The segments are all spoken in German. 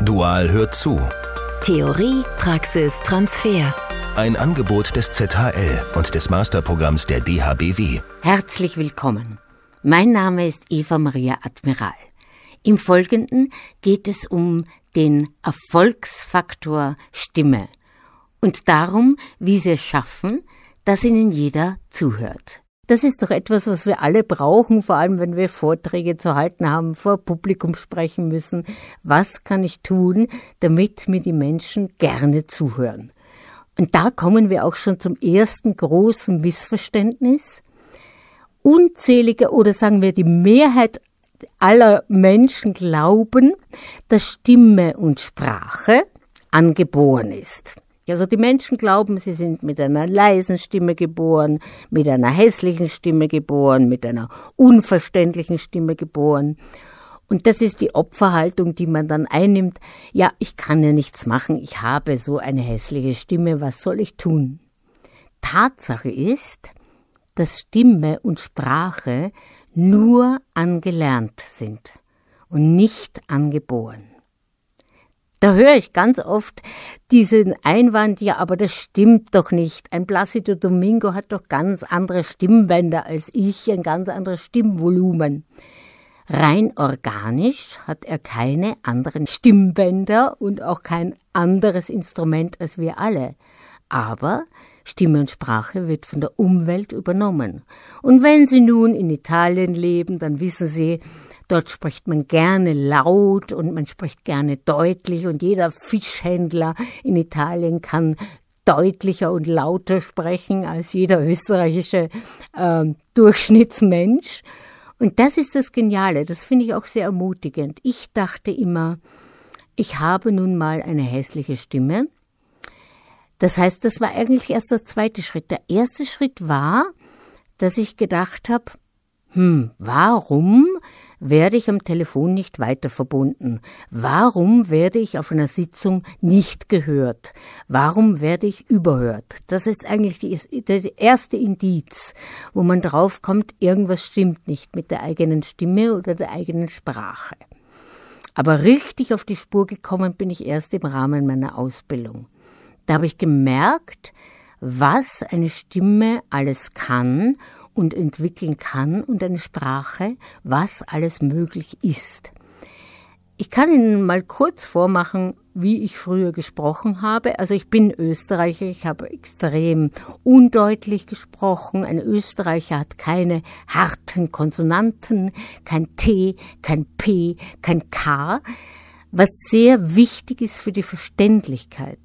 Dual hört zu. Theorie, Praxis, Transfer. Ein Angebot des ZHL und des Masterprogramms der DHBW. Herzlich willkommen. Mein Name ist Eva Maria Admiral. Im Folgenden geht es um den Erfolgsfaktor Stimme und darum, wie Sie es schaffen, dass Ihnen jeder zuhört. Das ist doch etwas, was wir alle brauchen, vor allem wenn wir Vorträge zu halten haben, vor Publikum sprechen müssen. Was kann ich tun, damit mir die Menschen gerne zuhören? Und da kommen wir auch schon zum ersten großen Missverständnis. Unzählige oder sagen wir die Mehrheit aller Menschen glauben, dass Stimme und Sprache angeboren ist. Also die Menschen glauben, sie sind mit einer leisen Stimme geboren, mit einer hässlichen Stimme geboren, mit einer unverständlichen Stimme geboren. Und das ist die Opferhaltung, die man dann einnimmt. Ja, ich kann ja nichts machen, ich habe so eine hässliche Stimme, was soll ich tun? Tatsache ist, dass Stimme und Sprache nur angelernt sind und nicht angeboren. Da höre ich ganz oft diesen Einwand, ja, aber das stimmt doch nicht. Ein Plácido Domingo hat doch ganz andere Stimmbänder als ich, ein ganz anderes Stimmvolumen. Rein organisch hat er keine anderen Stimmbänder und auch kein anderes Instrument als wir alle. Aber Stimme und Sprache wird von der Umwelt übernommen. Und wenn Sie nun in Italien leben, dann wissen Sie, dort spricht man gerne laut und man spricht gerne deutlich und jeder Fischhändler in Italien kann deutlicher und lauter sprechen als jeder österreichische Durchschnittsmensch. Und das ist das Geniale, das finde ich auch sehr ermutigend. Ich dachte immer, ich habe nun mal eine hässliche Stimme. Das heißt, das war eigentlich erst der zweite Schritt. Der erste Schritt war, dass ich gedacht habe, warum werde ich am Telefon nicht weiter verbunden? Warum werde ich auf einer Sitzung nicht gehört? Warum werde ich überhört? Das ist eigentlich das erste Indiz, wo man drauf kommt, irgendwas stimmt nicht mit der eigenen Stimme oder der eigenen Sprache. Aber richtig auf die Spur gekommen bin ich erst im Rahmen meiner Ausbildung. Da habe ich gemerkt, was eine Stimme alles kann und entwickeln kann und eine Sprache, was alles möglich ist. Ich kann Ihnen mal kurz vormachen, wie ich früher gesprochen habe. Also ich bin Österreicher, ich habe extrem undeutlich gesprochen. Ein Österreicher hat keine harten Konsonanten, kein T, kein P, kein K, was sehr wichtig ist für die Verständlichkeit.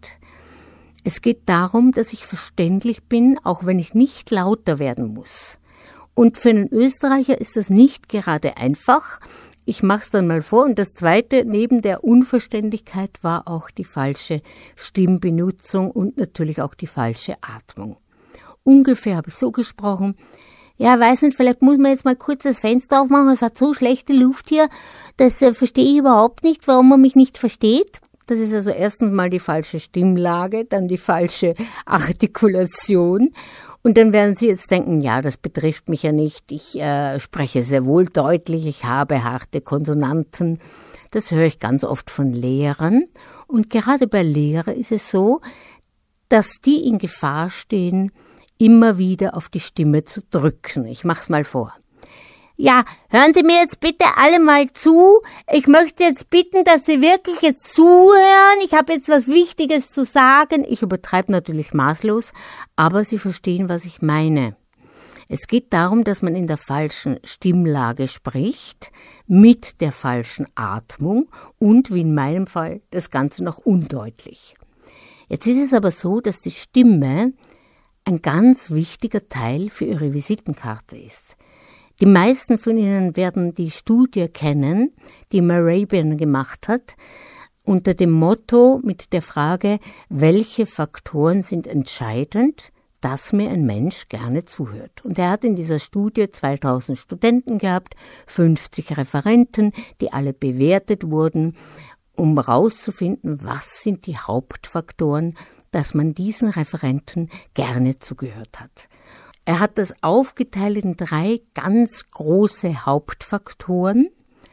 Es geht darum, dass ich verständlich bin, auch wenn ich nicht lauter werden muss. Und für einen Österreicher ist das nicht gerade einfach. Ich mache es dann mal vor. Und das Zweite, neben der Unverständlichkeit, war auch die falsche Stimmbenutzung und natürlich auch die falsche Atmung. Ungefähr habe ich so gesprochen. Ja, weiß nicht, vielleicht muss man jetzt mal kurz das Fenster aufmachen. Es hat so schlechte Luft hier. Das verstehe ich überhaupt nicht, warum man mich nicht versteht. Das ist also erstens mal die falsche Stimmlage, dann die falsche Artikulation. Und dann werden Sie jetzt denken, ja, das betrifft mich ja nicht. Ich spreche sehr wohl deutlich, ich habe harte Konsonanten. Das höre ich ganz oft von Lehrern. Und gerade bei Lehrern ist es so, dass die in Gefahr stehen, immer wieder auf die Stimme zu drücken. Ich mache es mal vor. Ja, hören Sie mir jetzt bitte alle mal zu. Ich möchte jetzt bitten, dass Sie wirklich jetzt zuhören. Ich habe jetzt was Wichtiges zu sagen. Ich übertreibe natürlich maßlos, aber Sie verstehen, was ich meine. Es geht darum, dass man in der falschen Stimmlage spricht, mit der falschen Atmung und, wie in meinem Fall, das Ganze noch undeutlich. Jetzt ist es aber so, dass die Stimme ein ganz wichtiger Teil für Ihre Visitenkarte ist. Die meisten von Ihnen werden die Studie kennen, die Mehrabian gemacht hat, unter dem Motto mit der Frage, welche Faktoren sind entscheidend, dass mir ein Mensch gerne zuhört. Und er hat in dieser Studie 2000 Studenten gehabt, 50 Referenten, die alle bewertet wurden, um herauszufinden, was sind die Hauptfaktoren, dass man diesen Referenten gerne zugehört hat. Er hat das aufgeteilt in 3 ganz große Hauptfaktoren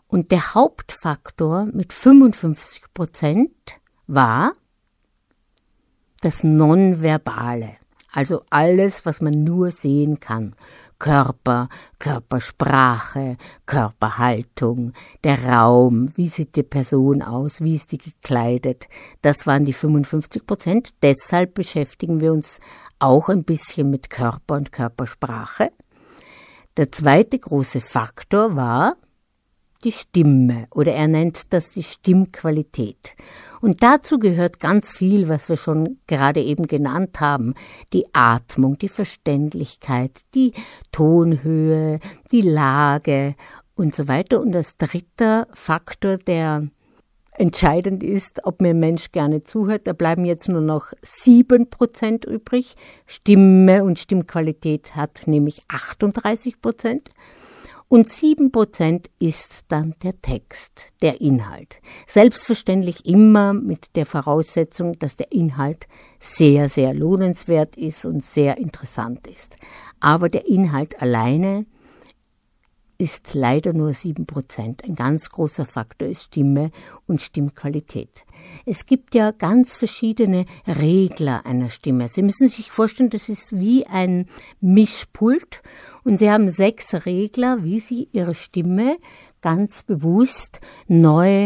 Und der Hauptfaktor mit 55% war das Nonverbale. Also alles, was man nur sehen kann. Körper, Körpersprache, Körperhaltung, der Raum, wie sieht die Person aus, wie ist die gekleidet. Das waren die 55%. Deshalb beschäftigen wir uns auch ein bisschen mit Körper und Körpersprache. Der zweite große Faktor war die Stimme, oder er nennt das die Stimmqualität. Und dazu gehört ganz viel, was wir schon gerade eben genannt haben. Die Atmung, die Verständlichkeit, die Tonhöhe, die Lage und so weiter. Und als dritter Faktor, der entscheidend ist, ob mir ein Mensch gerne zuhört, da bleiben jetzt nur noch 7% übrig. Stimme und Stimmqualität hat nämlich 38%. Und 7% ist dann der Text, der Inhalt. Selbstverständlich immer mit der Voraussetzung, dass der Inhalt sehr, sehr lohnenswert ist und sehr interessant ist. Aber der Inhalt alleine ist leider nur 7%. Ein ganz großer Faktor ist Stimme und Stimmqualität. Es gibt ja ganz verschiedene Regler einer Stimme. Sie müssen sich vorstellen, das ist wie ein Mischpult und Sie haben 6 Regler, wie Sie Ihre Stimme ganz bewusst neu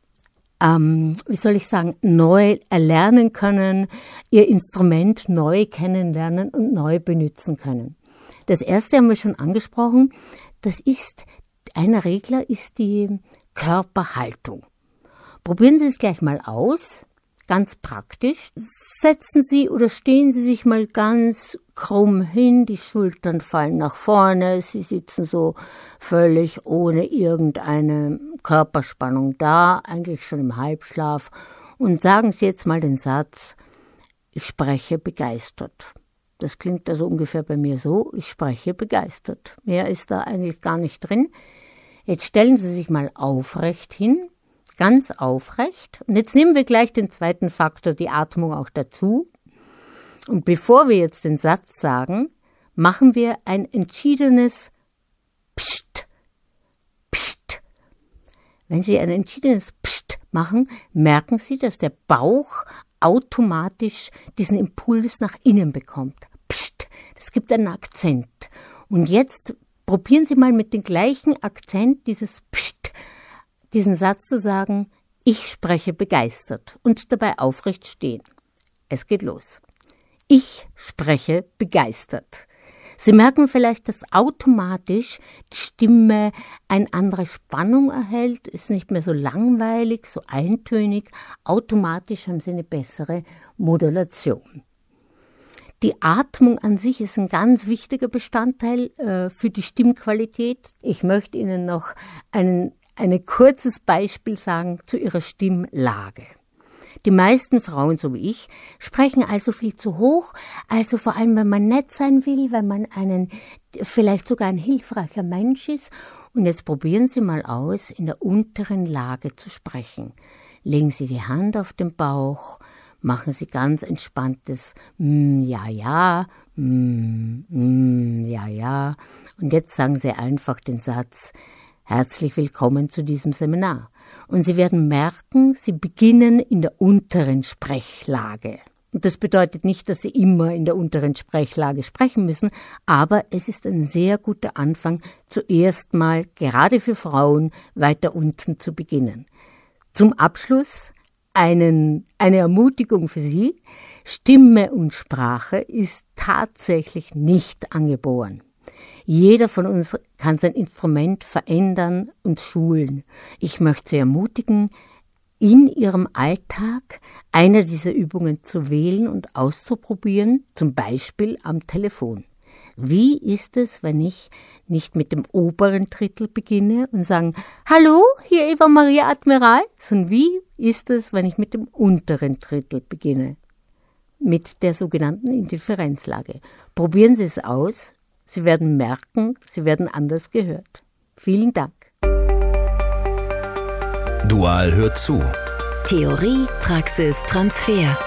neu erlernen können, Ihr Instrument neu kennenlernen und neu benutzen können. Das erste haben wir schon angesprochen. Einer Regler ist die Körperhaltung. Probieren Sie es gleich mal aus, ganz praktisch. Setzen Sie oder stehen Sie sich mal ganz krumm hin, die Schultern fallen nach vorne, Sie sitzen so völlig ohne irgendeine Körperspannung da, eigentlich schon im Halbschlaf. Und sagen Sie jetzt mal den Satz, ich spreche begeistert. Das klingt also ungefähr bei mir so, ich spreche begeistert. Mehr ist da eigentlich gar nicht drin. Jetzt stellen Sie sich mal aufrecht hin, ganz aufrecht. Und jetzt nehmen wir gleich den zweiten Faktor, die Atmung, auch dazu. Und bevor wir jetzt den Satz sagen, machen wir ein entschiedenes Psst, Psst. Wenn Sie ein entschiedenes Psst machen, merken Sie, dass der Bauch automatisch diesen Impuls nach innen bekommt. Psst, das gibt einen Akzent. Und jetzt probieren Sie mal mit dem gleichen Akzent dieses Psst, diesen Satz zu sagen, ich spreche begeistert und dabei aufrecht stehen. Es geht los. Ich spreche begeistert. Sie merken vielleicht, dass automatisch die Stimme eine andere Spannung erhält, ist nicht mehr so langweilig, so eintönig. Automatisch haben Sie eine bessere Modulation. Die Atmung an sich ist ein ganz wichtiger Bestandteil für die Stimmqualität. Ich möchte Ihnen noch ein kurzes Beispiel sagen zu Ihrer Stimmlage. Die meisten Frauen, so wie ich, sprechen also viel zu hoch, also vor allem, wenn man nett sein will, wenn man vielleicht sogar ein hilfreicher Mensch ist. Und jetzt probieren Sie mal aus, in der unteren Lage zu sprechen. Legen Sie die Hand auf den Bauch, machen Sie ganz entspanntes ja, ja, ja, ja. Und jetzt sagen Sie einfach den Satz, herzlich willkommen zu diesem Seminar. Und Sie werden merken, Sie beginnen in der unteren Sprechlage. Und das bedeutet nicht, dass Sie immer in der unteren Sprechlage sprechen müssen, aber es ist ein sehr guter Anfang, zuerst mal, gerade für Frauen, weiter unten zu beginnen. Zum Abschluss eine Ermutigung für Sie. Stimme und Sprache ist tatsächlich nicht angeboren. Jeder von uns kann sein Instrument verändern und schulen. Ich möchte Sie ermutigen, in Ihrem Alltag eine dieser Übungen zu wählen und auszuprobieren, zum Beispiel am Telefon. Wie ist es, wenn ich nicht mit dem oberen Drittel beginne und sage, hallo, hier Eva Maria Admiral, sondern wie ist es, wenn ich mit dem unteren Drittel beginne? Mit der sogenannten Indifferenzlage. Probieren Sie es aus. Sie werden merken, Sie werden anders gehört. Vielen Dank. Dual hört zu. Theorie, Praxis, Transfer.